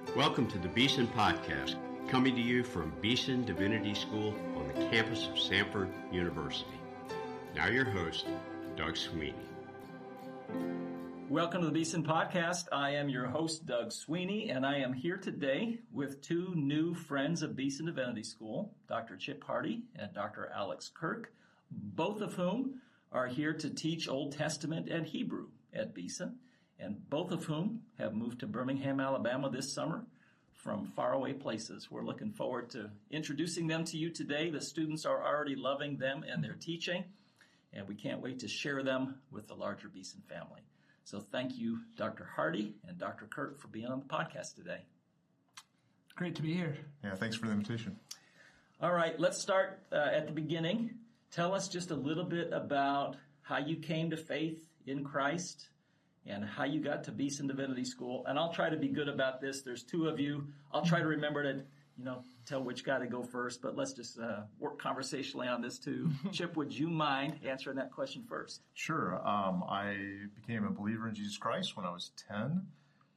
Welcome to the Beeson Podcast, coming to you from Beeson Divinity School on the campus of Samford University. Now your host, Doug Sweeney. Welcome to the Beeson Podcast. I am your host, Doug Sweeney, and I am here today with two new friends of Beeson Divinity School, Dr. Chip Hardy and Dr. Alex Kirk, both of whom are here to teach Old Testament and Hebrew at Beeson, and both of whom have moved to Birmingham, Alabama this summer from faraway places. We're looking forward to introducing them to you today. The students are already loving them and their teaching, and we can't wait to share them with the larger Beeson family. So thank you, Dr. Hardy and Dr. Kirk, for being on the podcast today. Great to be here. Yeah, thanks for the invitation. All right, let's start at the beginning. Tell us just a little bit about how you came to faith in Christ and how you got to Beeson Divinity School. And I'll try to be good about this. There's two of you. I'll try to remember to, tell which guy to go first, but let's just work conversationally on this too. Chip, would you mind answering that question first? Sure. I became a believer in Jesus Christ when I was 10.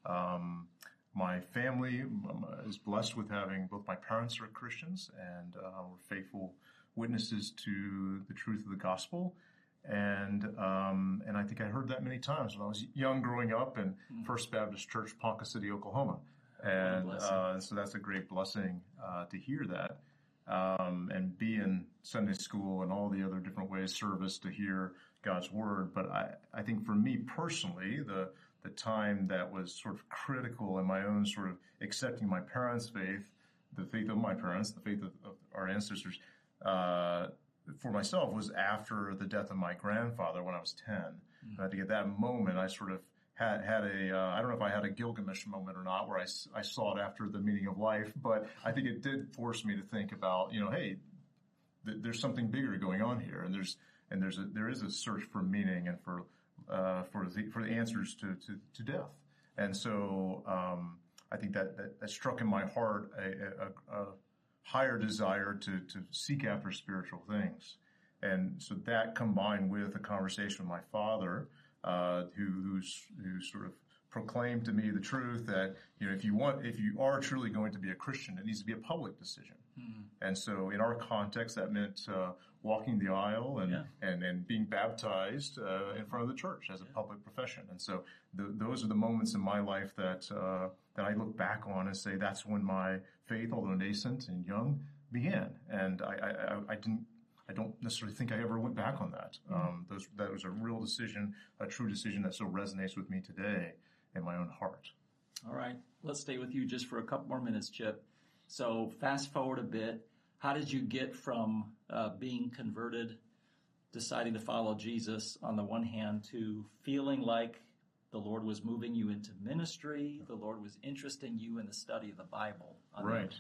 My family is blessed with having both my parents are Christians and were faithful witnesses to the truth of the gospel. And I think I heard that many times when I was young growing up in First Baptist Church, Ponca City, Oklahoma. And so that's a great blessing to hear that and be in Sunday school and all the other different ways, service, to hear God's word. But I think for me personally, the time that was sort of critical in my own sort of accepting my parents' faith, the faith of my parents, the faith of our ancestors, for myself was after the death of my grandfather when I was 10. And I think at that moment I sort of had I don't know if I had a Gilgamesh moment or not where I sought after the meaning of life, but I think it did force me to think about, hey, there's something bigger going on here, and there is a search for meaning and for the answers to death. And so I think that struck in my heart a higher desire to seek after spiritual things. And so that combined with a conversation with my father, who sort of proclaimed to me the truth that, if you are truly going to be a Christian, it needs to be a public decision. And so in our context, that meant walking the aisle and being baptized in front of the church as a public profession. And so those are the moments in my life that I look back on and say that's when my faith, although nascent and young, began. And I don't necessarily think I ever went back on that. That was a real decision, a true decision that still resonates with me today in my own heart. All right. Let's stay with you just for a couple more minutes, Chip. So fast forward a bit. How did you get from being converted, deciding to follow Jesus on the one hand, to feeling like the Lord was moving you into ministry, the Lord was interesting you in the study of the Bible? Right.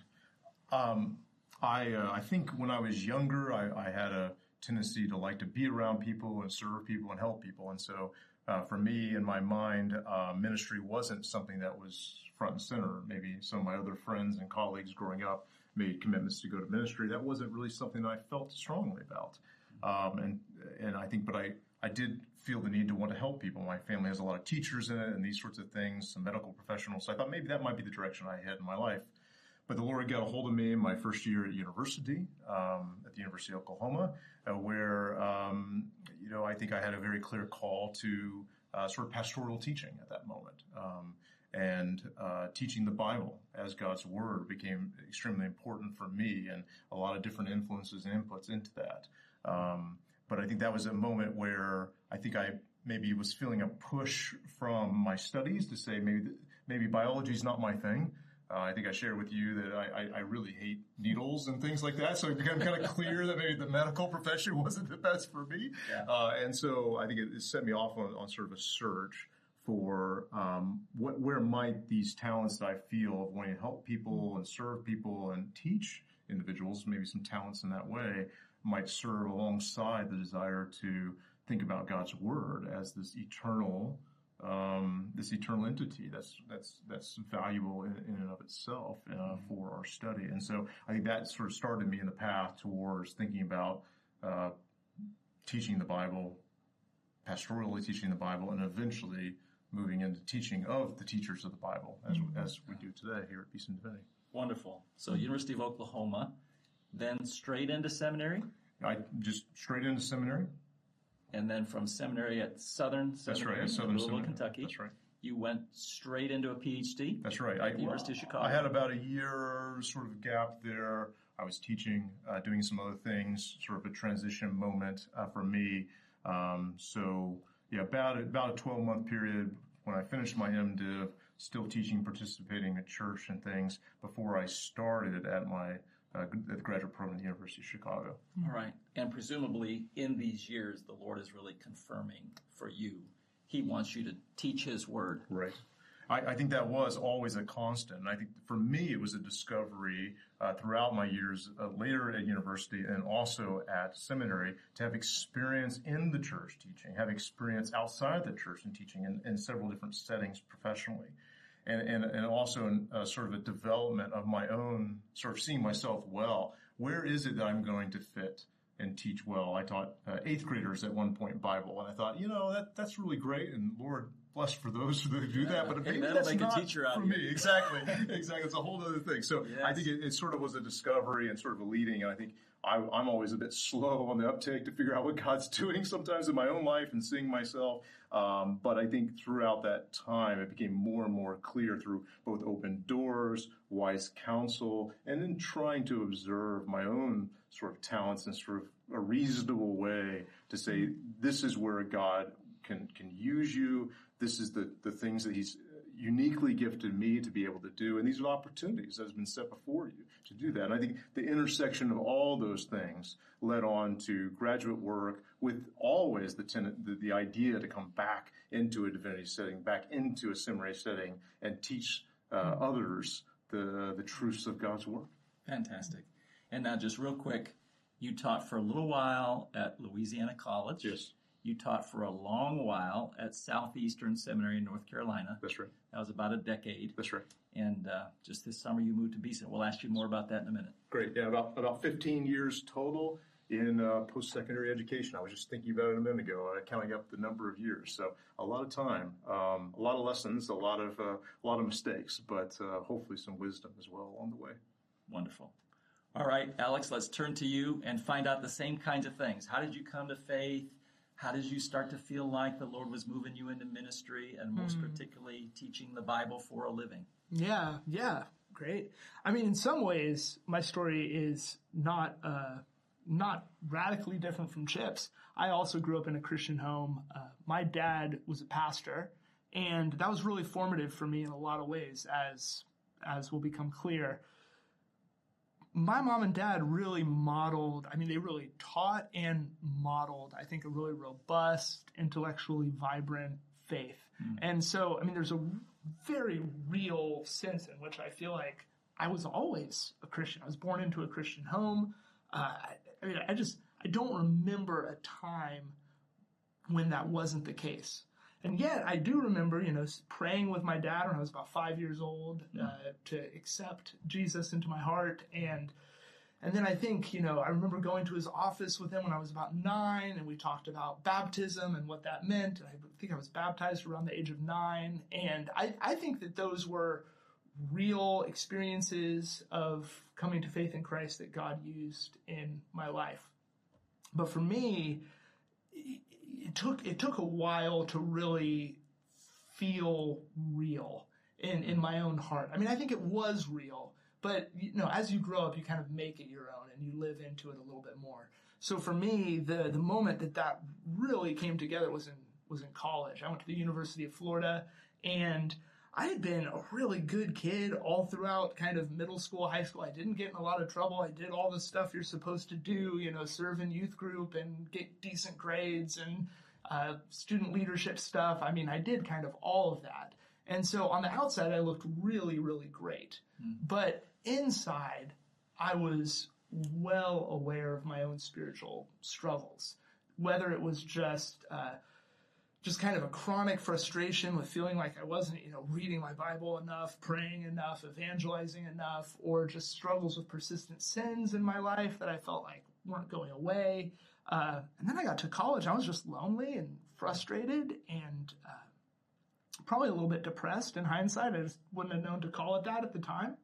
I think when I was younger, I had a tendency to like to be around people and serve people and help people. And so for me, in my mind, ministry wasn't something that was front and center. Maybe some of my other friends and colleagues growing up made commitments to go to ministry. That wasn't really something that I felt strongly about. And I think, but I did feel the need to want to help people. My family has a lot of teachers in it and these sorts of things, some medical professionals. So I thought maybe that might be the direction I had in my life. But the Lord got a hold of me in my first year at university, at the University of Oklahoma, where, I think I had a very clear call to sort of pastoral teaching at that moment. And teaching the Bible as God's Word became extremely important for me, and a lot of different influences and inputs into that. But I think that was a moment where I think I maybe was feeling a push from my studies to say maybe biology is not my thing. I think I shared with you that I really hate needles and things like that. So it became kind of clear that maybe the medical profession wasn't the best for me. Yeah. And so I think it set me off on sort of a search for where might these talents that I feel of wanting to help people and serve people and teach individuals, maybe some talents in that way, might serve alongside the desire to think about God's Word as this eternal entity that's valuable in and of itself for our study. And so I think that sort of started me in the path towards thinking about teaching the Bible, pastorally teaching the Bible, and eventually moving into teaching of the teachers of the Bible, as we do today here at Beeson Divinity. Wonderful. So University of Oklahoma, then straight into seminary? I just straight into seminary. And then from seminary at Southern Seminary in Louisville, Kentucky. That's right. You went straight into a PhD? That's right. At the University of Chicago. I had about a year sort of gap there. I was teaching, doing some other things, sort of a transition moment for me. About a 12-month period when I finished my MDiv, still teaching, participating at church and things before I started at the graduate program at the University of Chicago. All right. And presumably in these years, the Lord is really confirming for you. He wants you to teach His Word. Right. I think that was always a constant. And I think for me, it was a discovery throughout my years later at university and also at seminary to have experience in the church teaching, have experience outside the church and teaching in several different settings professionally. And also in sort of a development of my own, sort of seeing myself well. Where is it that I'm going to fit and teach well? I taught 8th graders at one point Bible, and I thought, that's really great, and Lord bless for those who do that, but maybe that's make not a teacher out for of me. you. Exactly. It's a whole other thing. So yes. I think it sort of was a discovery and sort of a leading, and I think I'm always a bit slow on the uptake to figure out what God's doing sometimes in my own life and seeing myself. But I think throughout that time, it became more and more clear through both open doors, wise counsel, and then trying to observe my own sort of talents in sort of a reasonable way to say, this is where God can use you. This is the things that He's uniquely gifted me to be able to do. And these are opportunities that has been set before you to do that. And I think the intersection of all those things led on to graduate work with always the idea to come back into a divinity setting, back into a seminary setting, and teach others the truths of God's Word. Fantastic. And now just real quick, you taught for a little while at Louisiana College. Yes. You taught for a long while at Southeastern Seminary in North Carolina. That's right. That was about a decade. That's right. And just this summer you moved to Beeson. We'll ask you more about that in a minute. Great. Yeah, about 15 years total in post-secondary education. I was just thinking about it a minute ago, counting up the number of years. So a lot of time, a lot of lessons, a lot of mistakes, but hopefully some wisdom as well along the way. Wonderful. All right, Alex, let's turn to you and find out the same kinds of things. How did you come to faith? How did you start to feel like the Lord was moving you into ministry and most particularly teaching the Bible for a living? Yeah, great. I mean, in some ways, my story is not radically different from Chip's. I also grew up in a Christian home. My dad was a pastor, and that was really formative for me in a lot of ways, as will become clear. My mom and dad really modeled, they really taught and modeled, I think, a really robust, intellectually vibrant faith. And so, there's a very real sense in which I feel like I was always a Christian. I was born into a Christian home. I don't remember a time when that wasn't the case. And yet I do remember, praying with my dad when I was about 5 years old to accept Jesus into my heart. And then I think, I remember going to his office with him when I was about 9, and we talked about baptism and what that meant. And I think I was baptized around the age of 9. And I think that those were real experiences of coming to faith in Christ that God used in my life. But for me, it took a while to really feel real in my own heart. I think it was real, but as you grow up, you kind of make it your own and you live into it a little bit more. So for me, the moment that really came together was in college. I went to the University of Florida, and I had been a really good kid all throughout kind of middle school, high school. I didn't get in a lot of trouble. I did all the stuff you're supposed to do, serve in youth group and get decent grades and student leadership stuff. I did kind of all of that. And so on the outside, I looked really, really great. But inside, I was well aware of my own spiritual struggles, whether it was just kind of a chronic frustration with feeling like I wasn't, reading my Bible enough, praying enough, evangelizing enough, or just struggles with persistent sins in my life that I felt like weren't going away. And then I got to college. I was just lonely and frustrated, and probably a little bit depressed in hindsight. I just wouldn't have known to call it that at the time.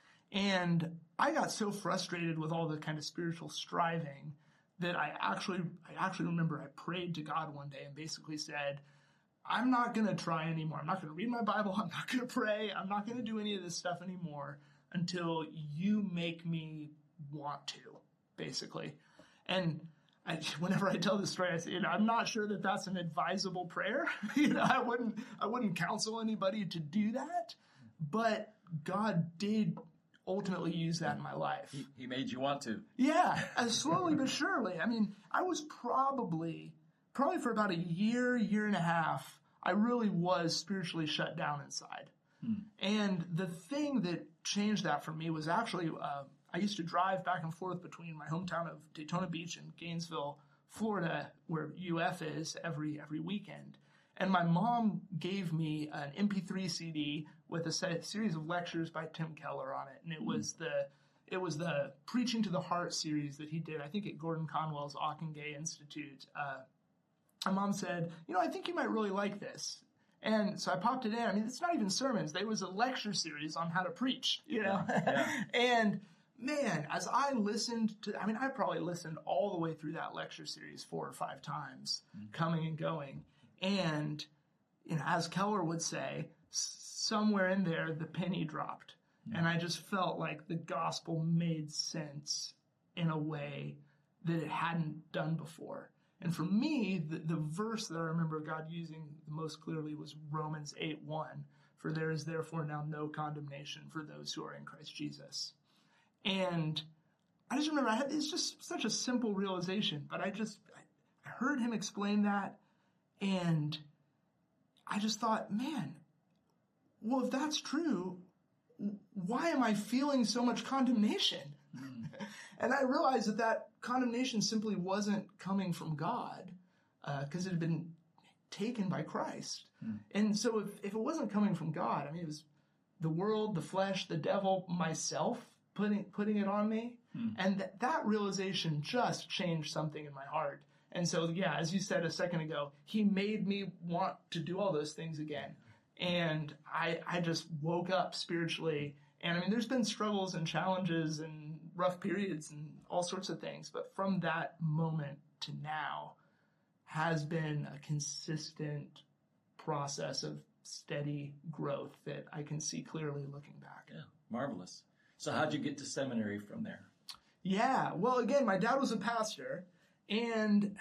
And I got so frustrated with all the kind of spiritual striving that I actually remember I prayed to God one day and basically said, I'm not going to try anymore. I'm not going to read my Bible. I'm not going to pray. I'm not going to do any of this stuff anymore until you make me want to, basically. And whenever I tell this story, I say, I'm not sure that that's an advisable prayer. I wouldn't counsel anybody to do that. But God did ultimately use that in my life. He made you want to. Yeah, slowly but surely. I mean, I was probably for about a year and a half, I really was spiritually shut down inside. And the thing that changed that for me was actually, I used to drive back and forth between my hometown of Daytona Beach and Gainesville, Florida, where UF is every weekend. And my mom gave me an MP3 CD with a series of lectures by Tim Keller on it. And it was the Preaching to the Heart series that he did, I think at Gordon Conwell's Ockenga Institute. My mom said, I think you might really like this. And so I popped it in. I mean, it's not even sermons. It was a lecture series on how to preach, Yeah. And man, as I listened to, I probably listened all the way through that lecture series 4 or 5 times, coming and going. And, as Keller would say, somewhere in there, the penny dropped. And I just felt like the gospel made sense in a way that it hadn't done before. And for me, the verse that I remember God using the most clearly was Romans 8:1. For there is therefore now no condemnation for those who are in Christ Jesus. And I just remember it's just such a simple realization, but I heard him explain that, and I just thought, man, well, if that's true, why am I feeling so much condemnation? And I realized that condemnation simply wasn't coming from God, because it had been taken by Christ. And so if it wasn't coming from God, it was the world, the flesh, the devil, myself putting it on me. And that realization just changed something in my heart. And so, yeah, as you said a second ago, he made me want to do all those things again. And I just woke up spiritually. And there's been struggles and challenges and rough periods and all sorts of things. But from that moment to now has been a consistent process of steady growth that I can see clearly looking back. Yeah, marvelous. So how'd you get to seminary from there? Yeah, well, again, my dad was a pastor, and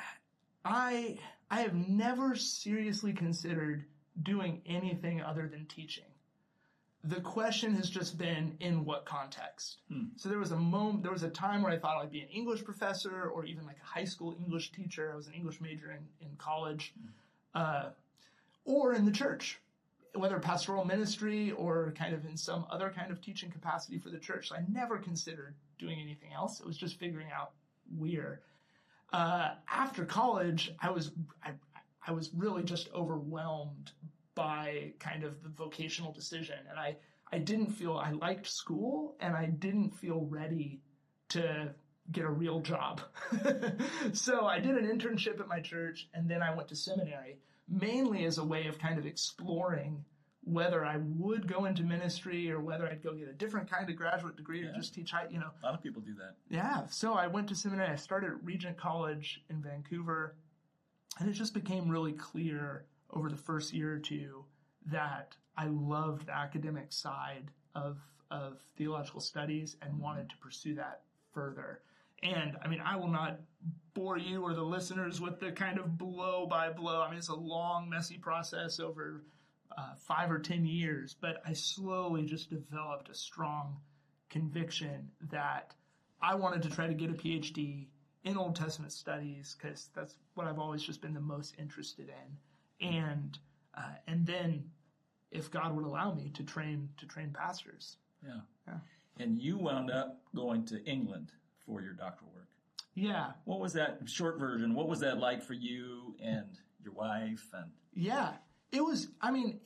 I have never seriously considered doing anything other than teaching. The question has just been, in what context? So there was a time where I thought I'd be an English professor or even like a high school English teacher. I was an English major in college, or in the church, whether pastoral ministry or kind of in some other kind of teaching capacity for the church. So I never considered doing anything else. It was just figuring out where. After college, I was really just overwhelmed by kind of the vocational decision. And I didn't feel I liked school, and I didn't feel ready to get a real job. So I did an internship at my church, and then I went to seminary, mainly as a way of kind of exploring whether I would go into ministry or whether I'd go get a different kind of graduate degree or just teach high, A lot of people do that. Yeah. So I went to seminary. I started at Regent College in Vancouver, and it just became really clear over the first year or two that I loved the academic side of theological studies and wanted to pursue that further. And I will not bore you or the listeners with the kind of blow by blow. It's a long, messy process over 5 or 10 years, but I slowly just developed a strong conviction that I wanted to try to get a PhD in Old Testament studies, because that's what I've always just been the most interested in. And then, if God would allow me, to train pastors. Yeah. And you wound up going to England for your doctoral work. Yeah. What was that, short version, what was that like for you and your wife? And yeah, it was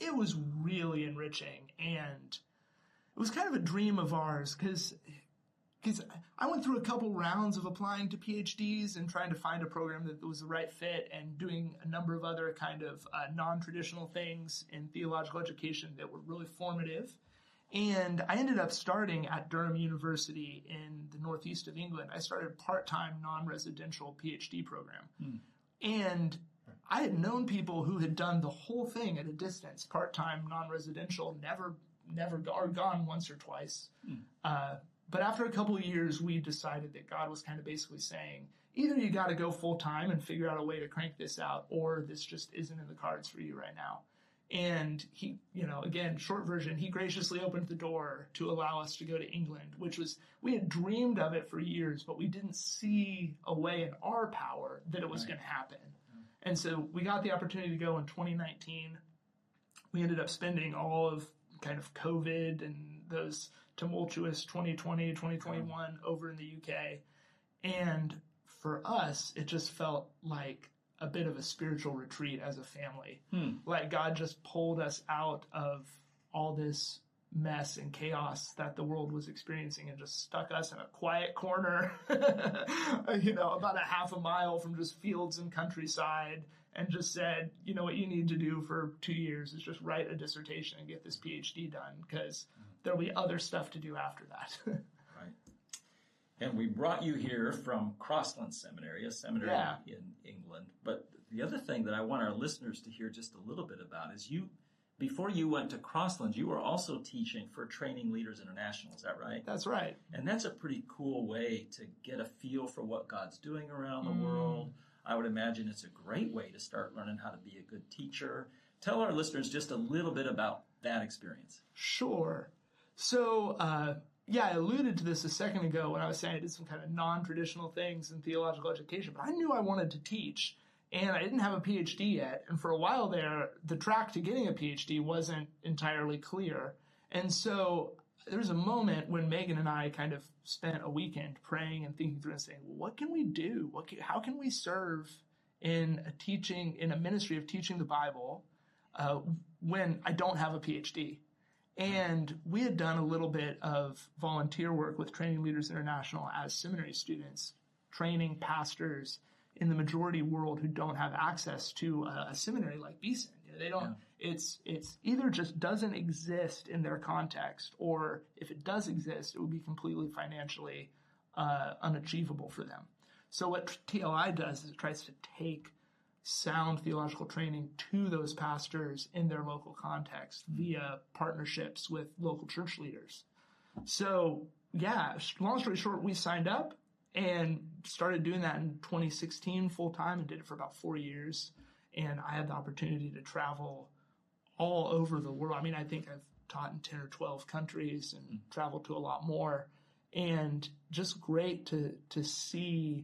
really enriching, and it was kind of a dream of ours, because because I went through a couple rounds of applying to PhDs and trying to find a program that was the right fit, and doing a number of other kind of non-traditional things in theological education that were really formative. And I ended up starting at Durham University in the northeast of England. I started a part-time non-residential PhD program. And I had known people who had done the whole thing at a distance, part-time, non-residential, never or gone once or twice. But after a couple of years, we decided that God was kind of basically saying, either you got to go full-time and figure out a way to crank this out, or this just isn't in the cards for you right now. And he, again, short version, he graciously opened the door to allow us to go to England, which was, we had dreamed of it for years, but we didn't see a way in our power that it was going to happen. And so we got the opportunity to go in 2019. We ended up spending all of kind of COVID and those tumultuous 2020, 2021 over in the UK. And for us, it just felt like a bit of a spiritual retreat as a family. Like God just pulled us out of all this mess and chaos that the world was experiencing and just stuck us in a quiet corner, about a half a mile from just fields and countryside, and just said, what you need to do for 2 years is just write a dissertation and get this PhD done, because there'll be other stuff to do after that. Right. And we brought you here from Crossland Seminary, a seminary in England. But the other thing that I want our listeners to hear just a little bit about is before you went to Crossland, you were also teaching for Training Leaders International. Is that right? That's right. And that's a pretty cool way to get a feel for what God's doing around the world. I would imagine it's a great way to start learning how to be a good teacher. Tell our listeners just a little bit about that experience. Sure. So, I alluded to this a second ago when I was saying I did some kind of non-traditional things in theological education, but I knew I wanted to teach, and I didn't have a PhD yet. And for a while there, the track to getting a PhD wasn't entirely clear. And so there was a moment when Megan and I kind of spent a weekend praying and thinking through and saying, well, what can we do? How can we serve in a ministry of teaching the Bible when I don't have a PhD? And we had done a little bit of volunteer work with Training Leaders International as seminary students, training pastors in the majority world who don't have access to a seminary like Beeson. They don't. Yeah. It's either just doesn't exist in their context, or if it does exist, it would be completely financially unachievable for them. So what TLI does is it tries to take sound theological training to those pastors in their local context via partnerships with local church leaders. So, long story short, we signed up and started doing that in 2016 full time, and did it for about 4 years. And I had the opportunity to travel all over the world. I mean, I think I've taught in 10 or 12 countries and traveled to a lot more. And just great to see.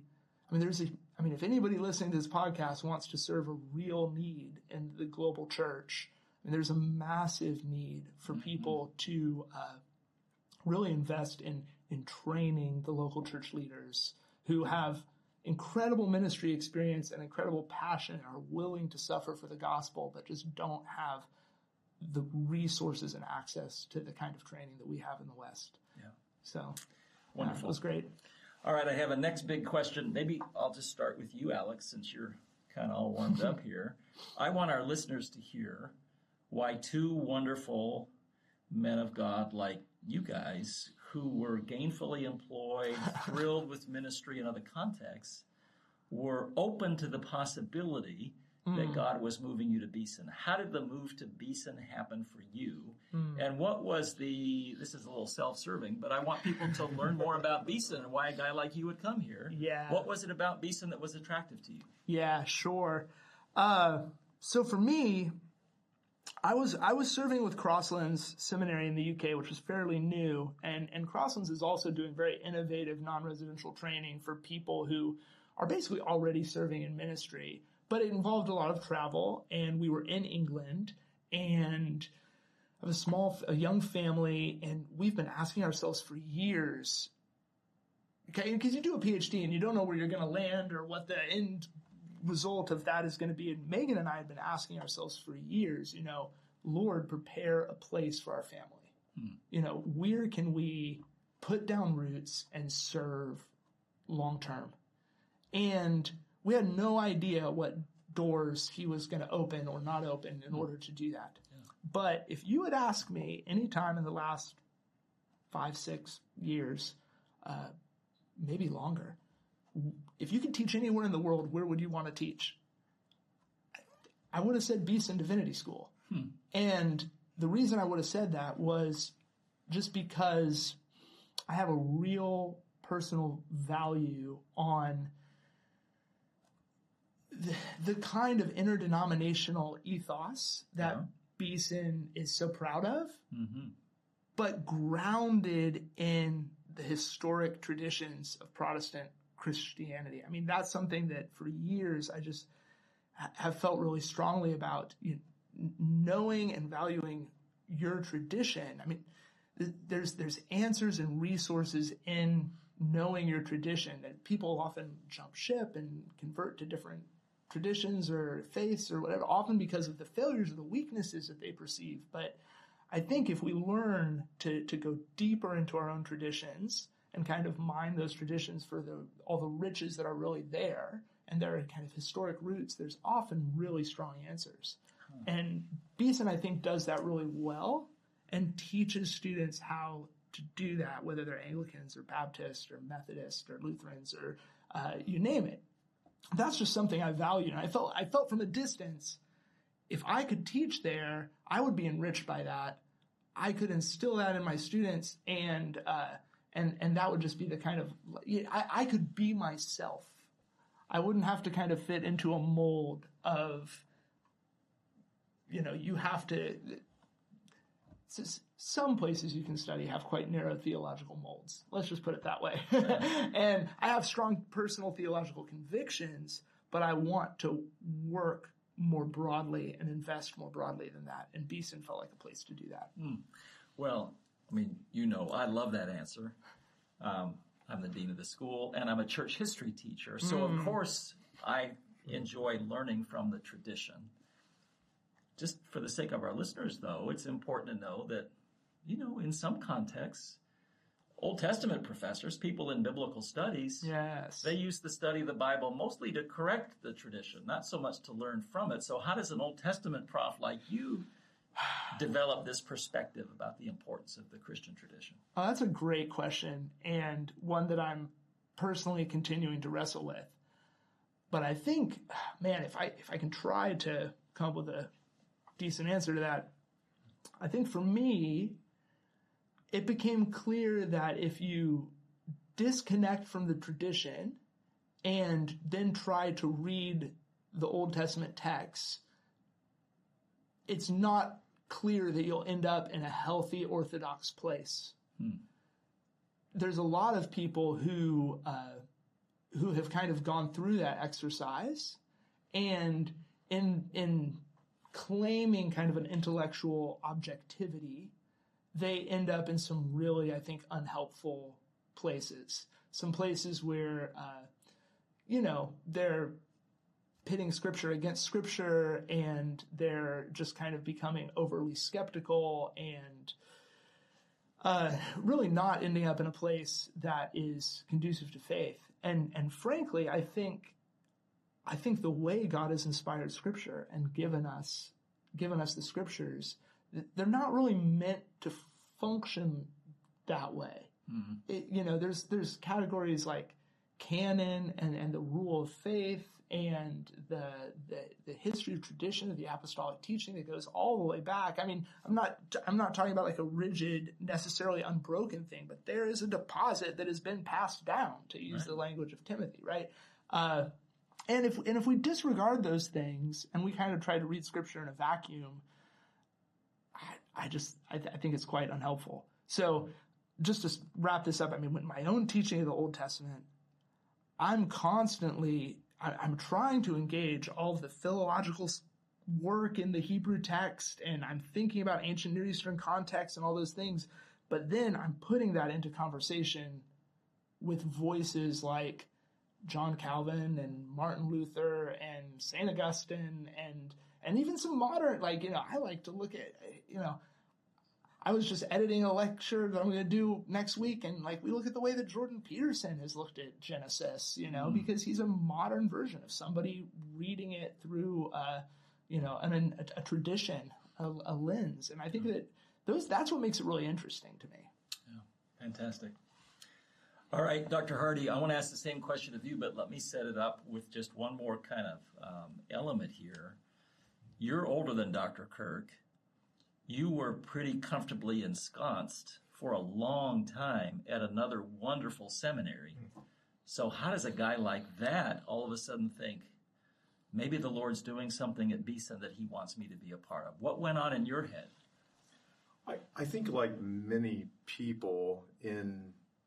If anybody listening to this podcast wants to serve a real need in the global church, there's a massive need for people to really invest in training the local church leaders who have incredible ministry experience and incredible passion and are willing to suffer for the gospel, but just don't have the resources and access to the kind of training that we have in the West. Yeah. So wonderful. It was great. All right, I have a next big question. Maybe I'll just start with you, Alex, since you're kind of all warmed up here. I want our listeners to hear why two wonderful men of God like you guys, who were gainfully employed, thrilled with ministry in other contexts, were open to the possibility that God was moving you to Beeson. How did the move to Beeson happen for you? And what was this is a little self-serving, but I want people to learn more about Beeson and why a guy like you would come here. Yeah. What was it about Beeson that was attractive to you? Yeah, sure. So for me, I was serving with Crosslands Seminary in the UK, which was fairly new, and Crosslands is also doing very innovative non-residential training for people who are basically already serving in ministry. But it involved a lot of travel, and we were in England, and I have a young family, and we've been asking ourselves for years, okay, because you do a PhD and you don't know where you're going to land or what the end result of that is going to be. And Megan and I had been asking ourselves for years, Lord, prepare a place for our family. Where can we put down roots and serve long term. And we had no idea what doors he was going to open or not open in order to do that. Yeah. But if you had asked me any time in the last 5-6 years, maybe longer, if you could teach anywhere in the world, where would you want to teach? I would have said Beeson Divinity School. And the reason I would have said that was just because I have a real personal value on the kind of interdenominational ethos that Beeson is so proud of, but grounded in the historic traditions of Protestant Christianity. I mean, that's something that for years I just have felt really strongly about, knowing and valuing your tradition. I mean, there's answers and resources in knowing your tradition, that people often jump ship and convert to different traditions or faiths or whatever, often because of the failures or the weaknesses that they perceive. But I think if we learn to go deeper into our own traditions and kind of mine those traditions for all the riches that are really there and their kind of historic roots, there's often really strong answers. And Beeson, I think, does that really well and teaches students how to do that, whether they're Anglicans or Baptists or Methodists or Lutherans or you name it. That's just something I value. And I felt from a distance, if I could teach there, I would be enriched by that. I could instill that in my students, and that would just be the kind of, I could be myself. I wouldn't have to kind of fit into a mold of, you have to, some places you can study have quite narrow theological molds. Let's just put it that way. And I have strong personal theological convictions, but I want to work more broadly and invest more broadly than that. And Beeson felt like a place to do that. Well, I mean, I love that answer. I'm the dean of the school, and I'm a church history teacher. So, of course, I enjoy learning from the tradition. Just for the sake of our listeners, though, it's important to know that, in some contexts, Old Testament professors, people in biblical studies, they use the study of the Bible mostly to correct the tradition, not so much to learn from it. So how does an Old Testament prof like you develop this perspective about the importance of the Christian tradition? Oh, that's a great question, and one that I'm personally continuing to wrestle with. But I think, man, if I can try to come up with a decent answer to that, I think for me, it became clear that if you disconnect from the tradition and then try to read the Old Testament texts, it's not clear that you'll end up in a healthy Orthodox place. There's a lot of people who have kind of gone through that exercise, and in claiming kind of an intellectual objectivity, they end up in some really, I think, unhelpful places. Some places where, they're pitting Scripture against Scripture, and they're just kind of becoming overly skeptical and really not ending up in a place that is conducive to faith. And frankly, I think the way God has inspired Scripture and given us the Scriptures, they're not really meant to function that way. There's categories like canon and the rule of faith and the history of tradition of the apostolic teaching that goes all the way back. I mean, I'm not talking about like a rigid, necessarily unbroken thing, but there is a deposit that has been passed down, to use the language of Timothy, right? And if we disregard those things and we kind of try to read Scripture in a vacuum, I think it's quite unhelpful. So just to wrap this up, I mean, with my own teaching of the Old Testament, I'm trying to engage all of the philological work in the Hebrew text, and I'm thinking about ancient Near Eastern context and all those things, but then I'm putting that into conversation with voices like John Calvin and Martin Luther and St. Augustine and even some modern, I like to look at, I was just editing a lecture that I'm going to do next week, and like we look at the way that Jordan Peterson has looked at Genesis, because he's a modern version of somebody reading it through, a tradition, a lens, and I think that that's what makes it really interesting to me. Yeah, fantastic. All right, Dr. Hardy, I want to ask the same question of you, but let me set it up with just one more kind of element here. You're older than Dr. Kirk. You were pretty comfortably ensconced for a long time at another wonderful seminary. So how does a guy like that all of a sudden think, maybe the Lord's doing something at Beeson that he wants me to be a part of? What went on in your head? I think like many people in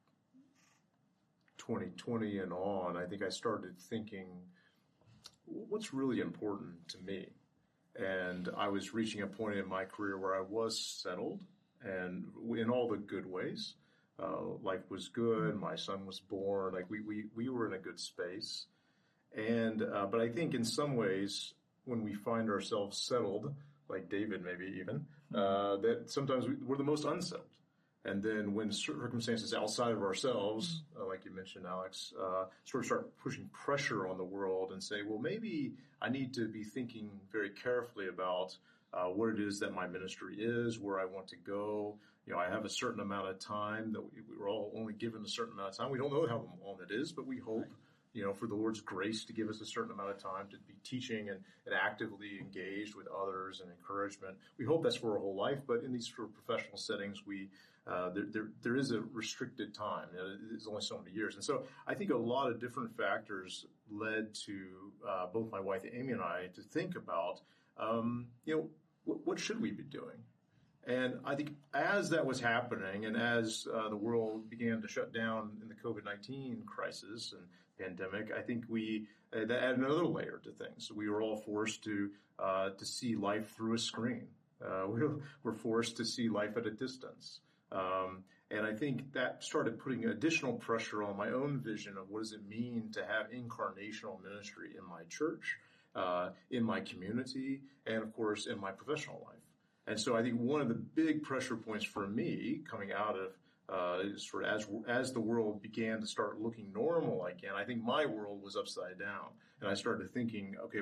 2020 and on, I think I started thinking, what's really important to me? And I was reaching a point in my career where I was settled, and in all the good ways. Life was good. My son was born. Like we were in a good space. And but I think in some ways, when we find ourselves settled, like David maybe even, that sometimes we're the most unsettled. And then when circumstances outside of ourselves, like you mentioned, Alex, sort of start pushing pressure on the world and say, well, maybe I need to be thinking very carefully about what it is that my ministry is, where I want to go. I have a certain amount of time that we're all only given a certain amount of time. We don't know how long it is, but we hope, for the Lord's grace to give us a certain amount of time to be teaching and actively engaged with others and encouragement. We hope that's for our whole life, but in these sort of professional settings, there is a restricted time. It's only so many years. And so I think a lot of different factors led to both my wife, Amy, and I to think about, what should we be doing? And I think as that was happening and as the world began to shut down in the COVID-19 crisis and pandemic, I think that added another layer to things. We were all forced to see life through a screen. We're forced to see life at a distance. And I think that started putting additional pressure on my own vision of what does it mean to have incarnational ministry in my church, in my community, and of course in my professional life. And so I think one of the big pressure points for me coming out of sort of as the world began to start looking normal again, I think my world was upside down, and I started thinking, okay,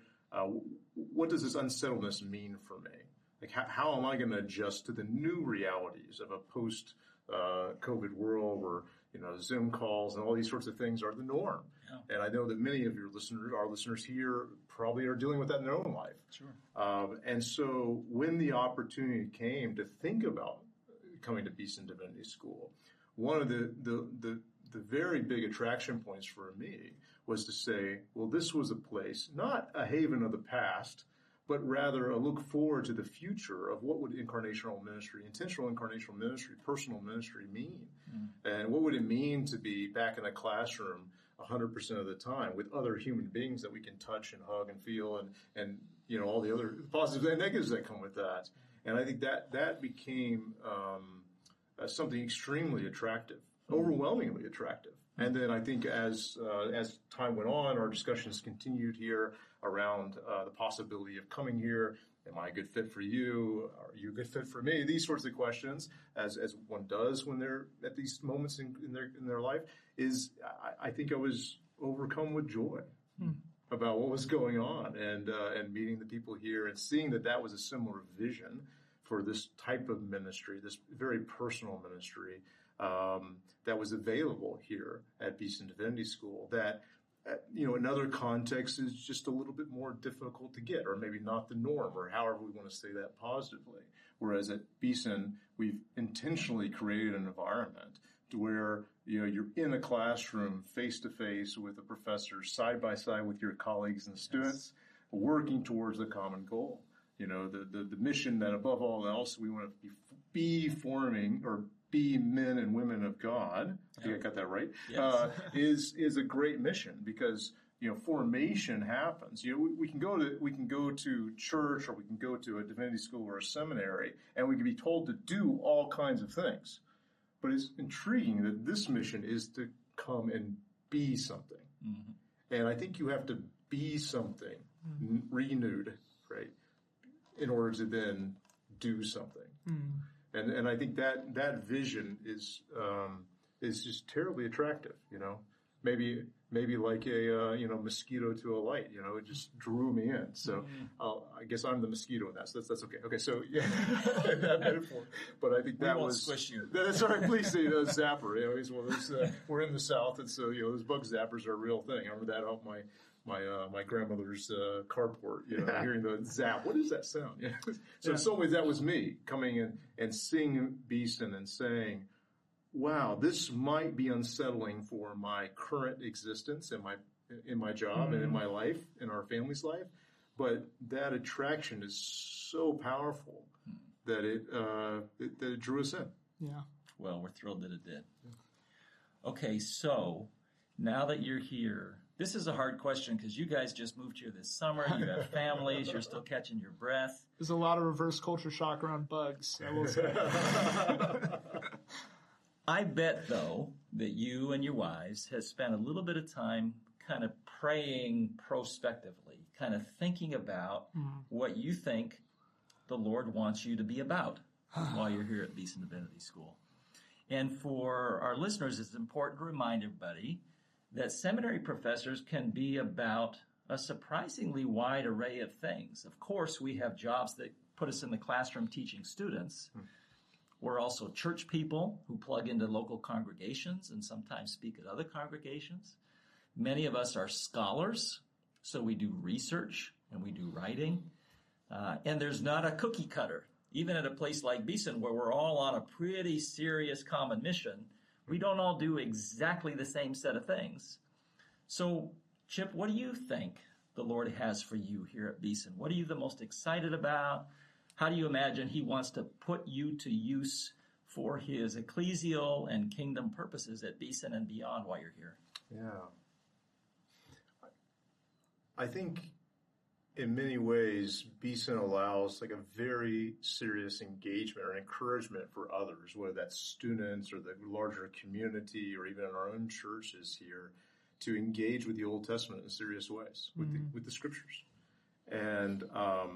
what does this unsettledness mean for me? Like, how am I going to adjust to the new realities of a post-COVID world where, Zoom calls and all these sorts of things are the norm? Yeah. And I know that many of our listeners here probably are dealing with that in their own life. Sure. And so when the opportunity came to think about coming to Beeson Divinity School, one of the very big attraction points for me was to say, well, this was a place, not a haven of the past, but rather a look forward to the future of what would incarnational ministry, intentional incarnational ministry, personal ministry mean? And what would it mean to be back in a classroom 100% of the time with other human beings that we can touch and hug and feel and all the other positives and negatives that come with that. And I think that became something extremely attractive, overwhelmingly attractive. And then I think as time went on, our discussions continued here around the possibility of coming here. Am I a good fit for you? Are you a good fit for me? These sorts of questions, as one does when they're at these moments in their life, I think I was overcome with joy about what was going on and meeting the people here and seeing that was a similar vision for this type of ministry, this very personal ministry that was available here at Beeson Divinity School that, in other contexts is just a little bit more difficult to get, or maybe not the norm, or however we want to say that positively. Whereas at Beeson, we've intentionally created an environment to where, you're in a classroom face to face with a professor, side by side with your colleagues and students, working towards a common goal. The mission that above all else we want to be forming or be men and women of God. I think I got that right. Yes. Is a great mission because formation happens. We can go to church or we can go to a divinity school or a seminary and we can be told to do all kinds of things. But it's intriguing that this mission is to come and be something. Mm-hmm. And I think you have to be something renewed, right, in order to then do something. Mm-hmm. And I think that vision is just terribly attractive, you know. Maybe like a mosquito to a light, you know, it just drew me in. So I guess I'm the mosquito in that. So that's okay. Okay, so yeah, that metaphor. But I think that won't was squish you. That's all right. Please say zapper. You know, it's one of those, we're in the South, and so those bug zappers are a real thing. I remember that off my grandmother's carport. You know, hearing the zap. What is that sound? Yeah. So in some ways, that was me coming in and seeing Beeson and saying, wow, this might be unsettling for my current existence in my job and in my life, in our family's life, but that attraction is so powerful that it drew us in. Yeah. Well, we're thrilled that it did. Okay, so now that you're here, this is a hard question because you guys just moved here this summer. You have families. You're still catching your breath. There's a lot of reverse culture shock around bugs, I will say. I bet, though, that you and your wives have spent a little bit of time kind of praying prospectively, kind of thinking about what you think the Lord wants you to be about while you're here at Beeson Divinity School. And for our listeners, it's important to remind everybody that seminary professors can be about a surprisingly wide array of things. Of course, we have jobs that put us in the classroom teaching students. We're also church people who plug into local congregations and sometimes speak at other congregations. Many of us are scholars, so we do research and we do writing. And there's not a cookie cutter. Even at a place like Beeson, where we're all on a pretty serious common mission, we don't all do exactly the same set of things. So, Chip, what do you think the Lord has for you here at Beeson? What are you the most excited about? How do you imagine he wants to put you to use for his ecclesial and kingdom purposes at Beeson and beyond while you're here? Yeah. I think in many ways, Beeson allows like a very serious engagement or encouragement for others, whether that's students or the larger community or even in our own churches here, to engage with the Old Testament in serious ways, with the scriptures. And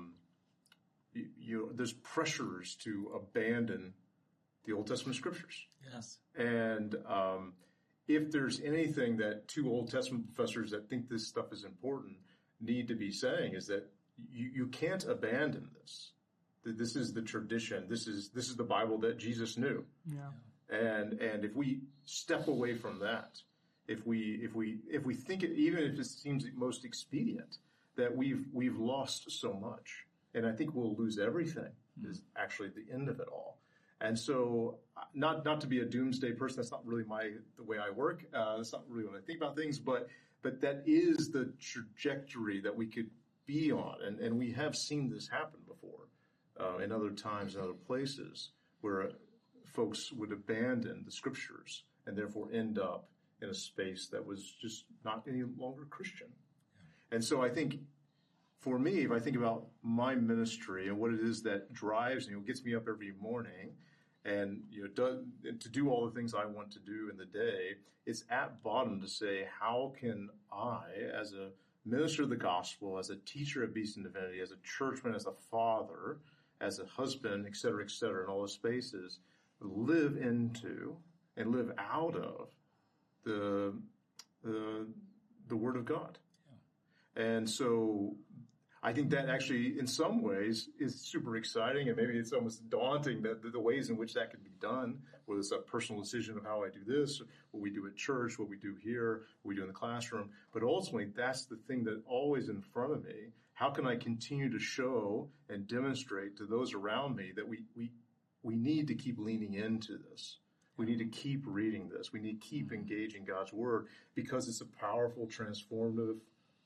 there's pressures to abandon the Old Testament scriptures. Yes. And if there's anything that two Old Testament professors that think this stuff is important need to be saying, is that you can't abandon this. This is the tradition. This is the Bible that Jesus knew. Yeah. And if we step away from that, if we think it, even if it seems most expedient, that we've lost so much. And I think we'll lose everything is actually the end of it all. And so not to be a doomsday person, that's not really the way I work. That's not really what I think about things, but that is the trajectory that we could be on. And we have seen this happen before in other times and other places where folks would abandon the scriptures and therefore end up in a space that was just not any longer Christian. And so I think for me, if I think about my ministry and what it is that drives me, gets me up every morning and to do all the things I want to do in the day, it's at bottom to say, how can I, as a minister of the gospel, as a teacher of Beeson Divinity, as a churchman, as a father, as a husband, et cetera, in all those spaces, live into and live out of the Word of God. Yeah. And so I think that actually, in some ways, is super exciting, and maybe it's almost daunting that the ways in which that can be done, whether it's a personal decision of how I do this, what we do at church, what we do here, what we do in the classroom. But ultimately, that's the thing that always in front of me. How can I continue to show and demonstrate to those around me that we need to keep leaning into this? We need to keep reading this. We need to keep engaging God's Word because it's a powerful, transformative.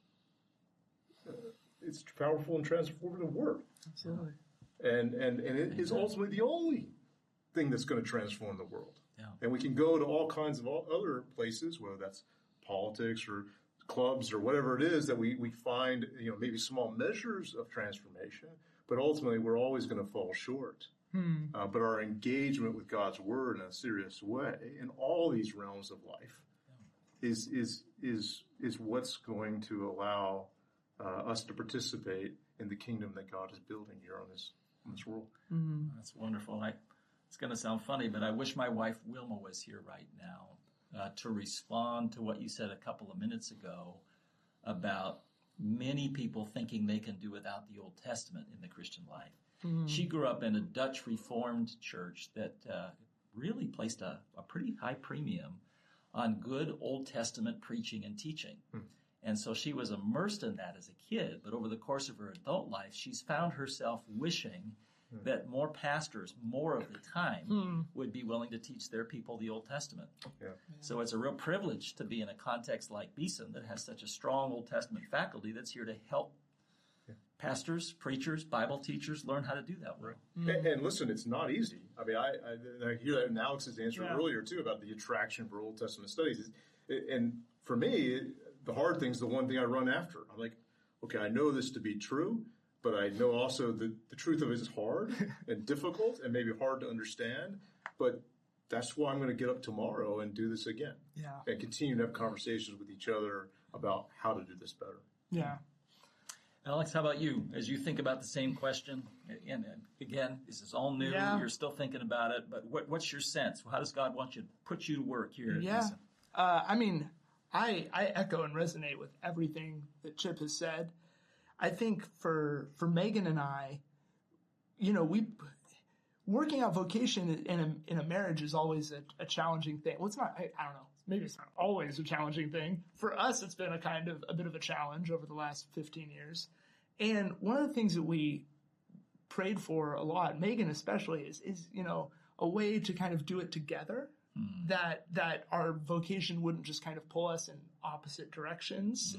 It's powerful and transformative Word. Absolutely. And it is ultimately the only thing that's going to transform the world. Yeah. And we can go to all kinds of other places, whether that's politics or clubs or whatever it is that we find, maybe small measures of transformation, but ultimately we're always going to fall short. But our engagement with God's Word in a serious way in all these realms of life is what's going to allow us to participate in the kingdom that God is building here on this world. That's wonderful. It's going to sound funny, but I wish my wife Wilma was here right now to respond to what you said a couple of minutes ago about many people thinking they can do without the Old Testament in the Christian life. She grew up in a Dutch Reformed church that really placed a pretty high premium on good Old Testament preaching and teaching. And so she was immersed in that as a kid, but over the course of her adult life, she's found herself wishing that more pastors, more of the time, would be willing to teach their people the Old Testament. Yeah. So it's a real privilege to be in a context like Beeson that has such a strong Old Testament faculty that's here to help pastors, preachers, Bible teachers learn how to do that well. And listen, it's not easy. I mean, I hear that in Alex's answer earlier, too, about the attraction for Old Testament studies. And for me, the hard thing is the one thing I run after. I'm like, okay, I know this to be true, but I know also that the truth of it is hard and difficult and maybe hard to understand. But that's why I'm going to get up tomorrow and do this again. And continue to have conversations with each other about how to do this better. Yeah. Alex, how about you? As you think about the same question, and again, this is all new. You're still thinking about it, but what's your sense? How does God want you to put you to work here at Beeson? I mean, I echo and resonate with everything that Chip has said. I think for Megan and I, working out vocation in a marriage is always a challenging thing. Well, it's not. I don't know. Maybe it's not always a challenging thing. For us, it's been a bit of a challenge over the last 15 years. And one of the things that we prayed for a lot, Megan especially, is a way to kind of do it together. That our vocation wouldn't just kind of pull us in opposite directions.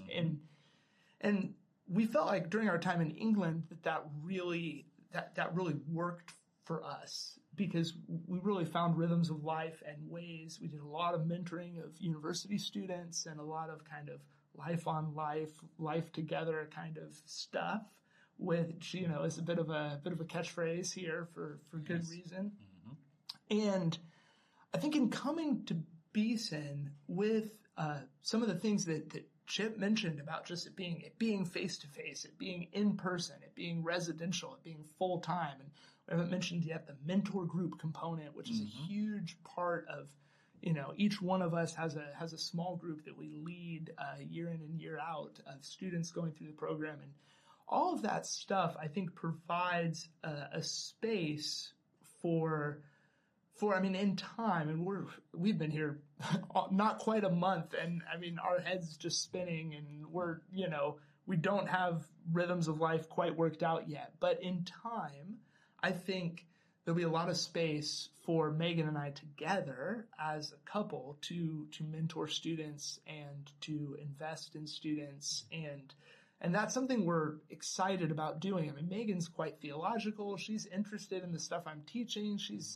And we felt like during our time in England that really worked for us, because we really found rhythms of life and ways. We did a lot of mentoring of university students and a lot of kind of life on life together kind of stuff, which, is a bit of a catchphrase here for good reason. And I think in coming to Beeson with some of the things that Chip mentioned about just it being face to face, it being in person, it being residential, it being full time, and we haven't mentioned yet the mentor group component, which is a huge part of, each one of us has a small group that we lead year in and year out of students going through the program, and all of that stuff I think provides a space for in time, and we've been here not quite a month, and I mean our heads just spinning, and we don't have rhythms of life quite worked out yet, but in time, I think there'll be a lot of space for Megan and I together as a couple to mentor students and to invest in students, and that's something we're excited about doing. I mean, Megan's quite theological. She's interested in the stuff I'm teaching. She's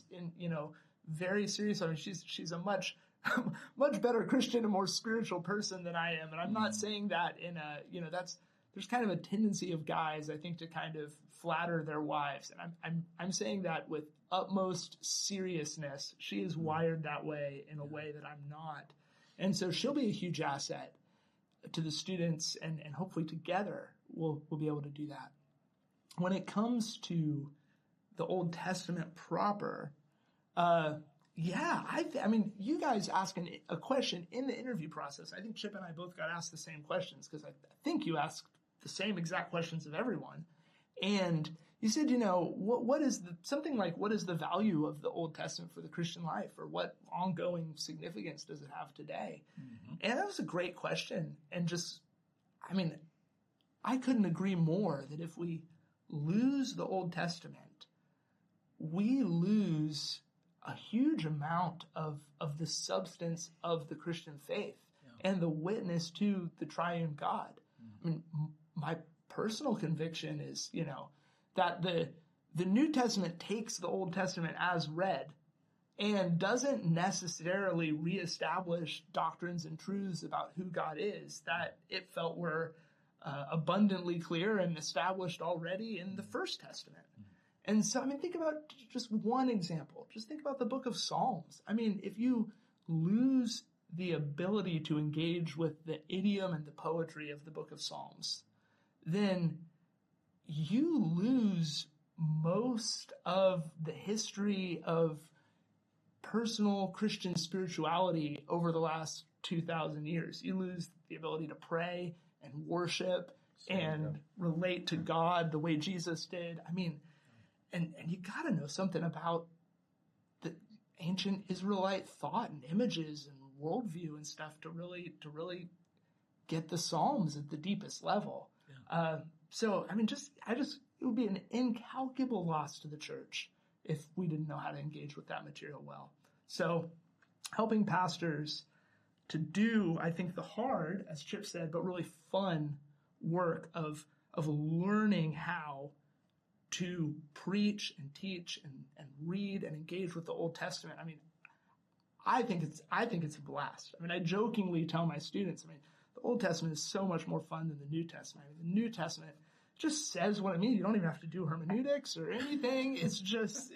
very serious. I mean, she's a much better Christian and more spiritual person than I am. And I'm not saying that in there's kind of a tendency of guys, I think, to kind of flatter their wives. And I'm saying that with utmost seriousness. She is wired that way in a way that I'm not. And so she'll be a huge asset to the students, and hopefully together we'll be able to do that. When it comes to the Old Testament proper, I mean, you guys asking a question in the interview process. I think Chip and I both got asked the same questions, because I think you asked the same exact questions of everyone. And you said, what is the value of the Old Testament for the Christian life, or what ongoing significance does it have today? And that was a great question. And I couldn't agree more that if we lose the Old Testament, we lose a huge amount of the substance of the Christian faith and the witness to the triune God. I mean, my personal conviction is, that the New Testament takes the Old Testament as read and doesn't necessarily reestablish doctrines and truths about who God is that it felt were abundantly clear and established already in the First Testament. And so, think about just one example. Just think about the book of Psalms. I mean, if you lose the ability to engage with the idiom and the poetry of the book of Psalms, then you lose most of the history of personal Christian spirituality over the last 2,000 years. You lose the ability to pray and worship and relate to God the way Jesus did. I mean, and you got to know something about the ancient Israelite thought and images and worldview and stuff to really get the Psalms at the deepest level. Yeah. So, I mean, it would be an incalculable loss to the church if we didn't know how to engage with that material well. So, helping pastors to do, I think, the hard, as Chip said, but really fun work of learning how to preach and teach and read and engage with the Old Testament. I mean, I think it's a blast. I mean, I jokingly tell my students, I mean, the Old Testament is so much more fun than the New Testament. I mean, the New Testament just says what it means. You don't even have to do hermeneutics or anything. It's just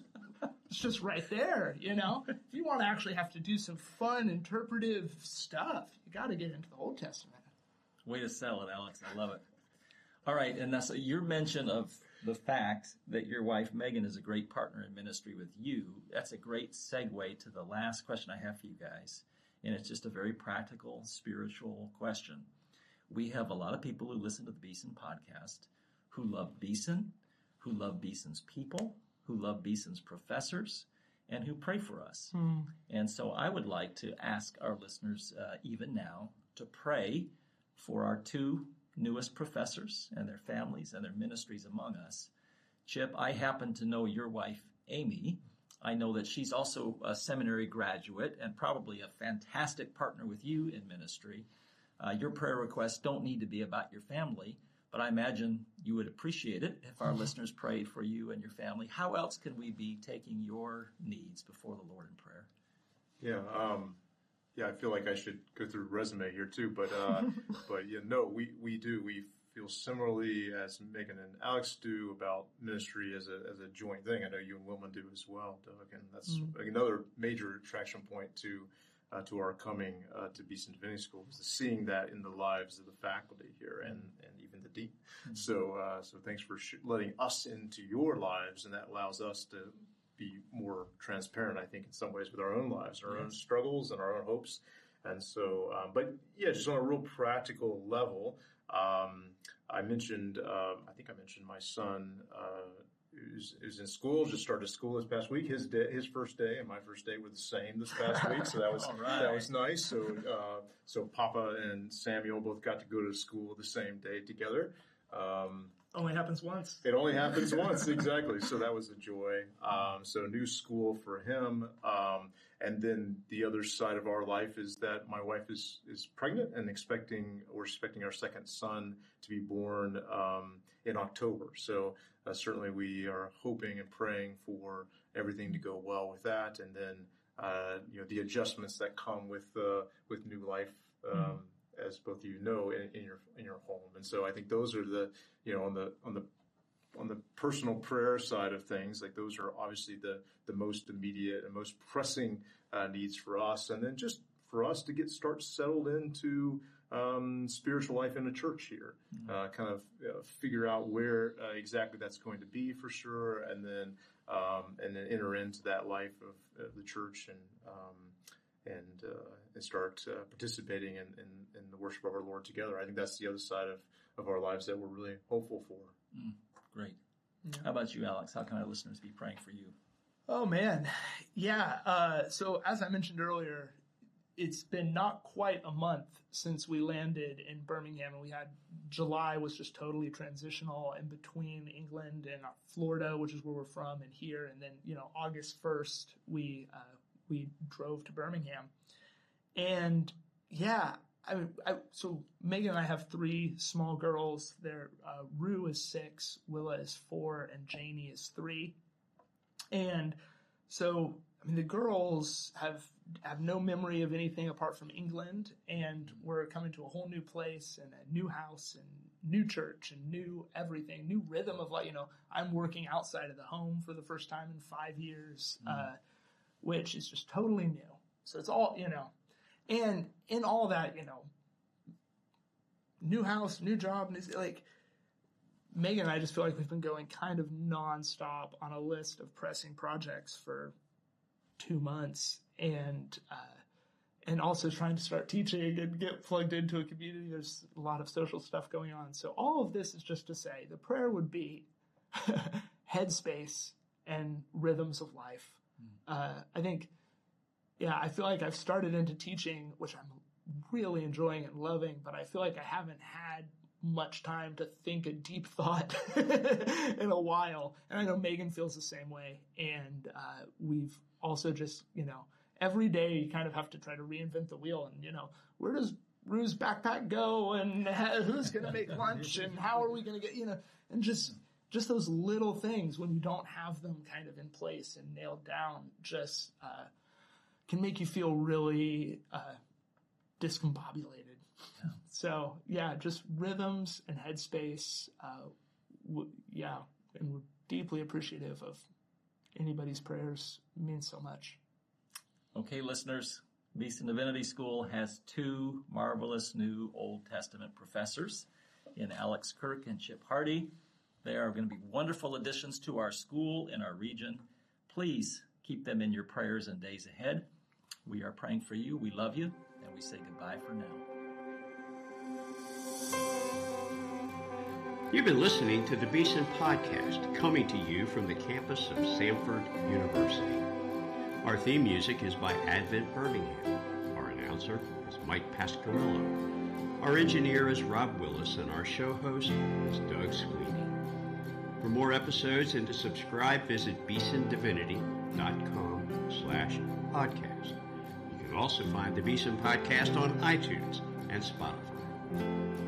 right there, you know? If you want to actually have to do some fun interpretive stuff, you got to get into the Old Testament. Way to sell it, Alex. I love it. All right, and that's your mention of the fact that your wife, Megan, is a great partner in ministry with you. That's a great segue to the last question I have for you guys, and it's just a very practical, spiritual question. We have a lot of people who listen to the Beeson podcast who love Beeson, who love Beeson's people, who love Beeson's professors, and who pray for us. And so I would like to ask our listeners, even now, to pray for our two newest professors and their families and their ministries among us. Chip, I happen to know your wife, Amy. I know that she's also a seminary graduate and probably a fantastic partner with you in ministry. Your prayer requests don't need to be about your family, but I imagine you would appreciate it if our listeners prayed for you and your family. How else can we be taking your needs before the Lord in prayer? Yeah, I feel like I should go through a resume here too, but we do. We feel similarly as Megan and Alex do about ministry as a joint thing. I know you and Wilma do as well, Doug, and that's another major attraction point to our coming to Beeson Divinity School is seeing that in the lives of the faculty here and even the dean. So thanks for letting us into your lives, and that allows us to be more transparent, I think, in some ways with our own lives, our own struggles and our own hopes. And so, just on a real practical level, I mentioned my son, who's in school, just started school this past week. His first day and my first day were the same this past week, so that was that was nice. So Papa and Samuel both got to go to school the same day together. Only happens once. It only happens once, exactly. So that was a joy. So new school for him. And then the other side of our life is that my wife is pregnant and we're expecting our second son to be born in October. So certainly we are hoping and praying for everything to go well with that. And then, the adjustments that come with new life, as both of you know, in your home. And so I think those are the, on the personal prayer side of things, like those are obviously the most immediate and most pressing needs for us. And then just for us to start settled into spiritual life in the church here, figure out where exactly that's going to be for sure, and then enter into that life of the church and start participating in the worship of our Lord together. I think that's the other side of our lives that we're really hopeful for. Great. Yeah. How about you, Alex? How can our listeners be praying for you? Oh, man. Yeah. So as I mentioned earlier, it's been not quite a month since we landed in Birmingham, and July was just totally transitional in between England and Florida, which is where we're from, and here. And then, August 1st, we drove to Birmingham. And so Megan and I have 3 small girls. Rue is 6, Willa is 4, and Janie is 3. And so, the girls have no memory of anything apart from England, and we're coming to a whole new place and a new house and new church and new everything, new rhythm of life. I'm working outside of the home for the first time in 5 years, which is just totally new. So it's all, and in all that, new house, new job, Megan and I just feel like we've been going kind of nonstop on a list of pressing projects for 2 months, and also trying to start teaching and get plugged into a community. There's a lot of social stuff going on. So all of this is just to say the prayer would be headspace and rhythms of life. I think, I feel like I've started into teaching, which I'm really enjoying and loving, but I feel like I haven't had much time to think a deep thought in a while. And I know Megan feels the same way. And we've also just, every day you kind of have to try to reinvent the wheel. And, where does Rue's backpack go? And who's going to make lunch? And how are we going to get, and just those little things, when you don't have them kind of in place and nailed down, just can make you feel really discombobulated. Yeah. So, just rhythms and headspace. And we're deeply appreciative of anybody's prayers. It means so much. Okay, listeners, Beeson Divinity School has 2 marvelous new Old Testament professors in Alex Kirk and Chip Hardy. They are going to be wonderful additions to our school and our region. Please keep them in your prayers and days ahead. We are praying for you. We love you, and we say goodbye for now. You've been listening to the Beeson Podcast, coming to you from the campus of Samford University. Our theme music is by Advent Birmingham. Our announcer is Mike Pasquarello. Our engineer is Rob Willis, and our show host is Doug Sweeney. For more episodes and to subscribe, visit beesondivinity.com/podcast. You can also find the Beeson Podcast on iTunes and Spotify.